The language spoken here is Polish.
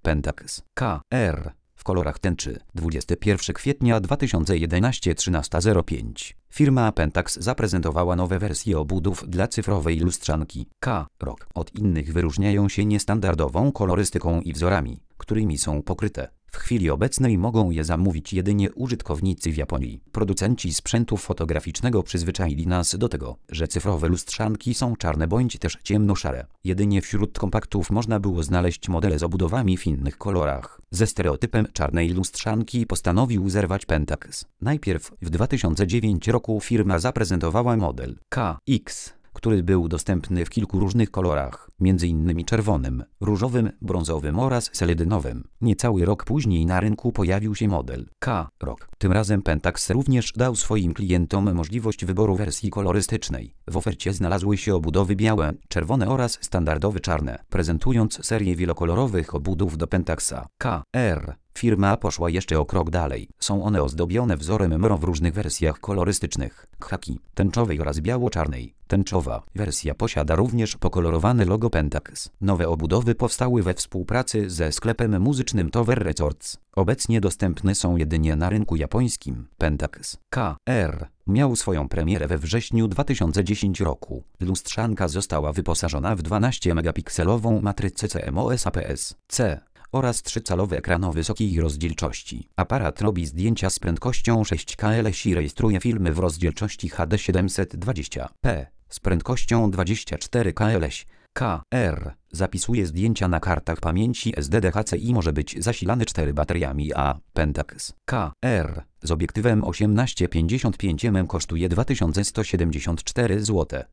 Pentax KR w kolorach tęczy. 21 kwietnia 2011 13:05. Firma Pentax zaprezentowała nowe wersje obudów dla cyfrowej lustrzanki K-Rock. Od innych wyróżniają się niestandardową kolorystyką i wzorami, którymi są pokryte. W chwili obecnej mogą je zamówić jedynie użytkownicy w Japonii. Producenci sprzętu fotograficznego przyzwyczaili nas do tego, że cyfrowe lustrzanki są czarne bądź też ciemnoszare. Jedynie wśród kompaktów można było znaleźć modele z obudowami w innych kolorach. Ze stereotypem czarnej lustrzanki postanowił zerwać Pentax. Najpierw w 2009 roku firma zaprezentowała model KX, który był dostępny w kilku różnych kolorach, m.in. czerwonym, różowym, brązowym oraz seledynowym. Niecały rok później na rynku pojawił się model K-Rock. Tym razem Pentax również dał swoim klientom możliwość wyboru wersji kolorystycznej. W ofercie znalazły się obudowy białe, czerwone oraz standardowe czarne. Prezentując serię wielokolorowych obudów do Pentaxa KR, firma poszła jeszcze o krok dalej. Są one ozdobione wzorem mro w różnych wersjach kolorystycznych, khaki, tęczowej oraz biało-czarnej. Tęczowa wersja posiada również pokolorowane logo Pentax. Nowe obudowy powstały we współpracy ze sklepem muzycznym Tower Records. Obecnie dostępne są jedynie na rynku japońskim. Pentax KR miał swoją premierę we wrześniu 2010 roku. Lustrzanka została wyposażona w 12-megapikselową matrycę CMOS-APS-C oraz 3-calowy ekran o wysokiej rozdzielczości. Aparat robi zdjęcia z prędkością 6K i rejestruje filmy w rozdzielczości HD 720p z prędkością 24K. KR zapisuje zdjęcia na kartach pamięci SDDHC i może być zasilany 4 bateriami, a Pentax KR z obiektywem 18-55 mm kosztuje 2174 zł.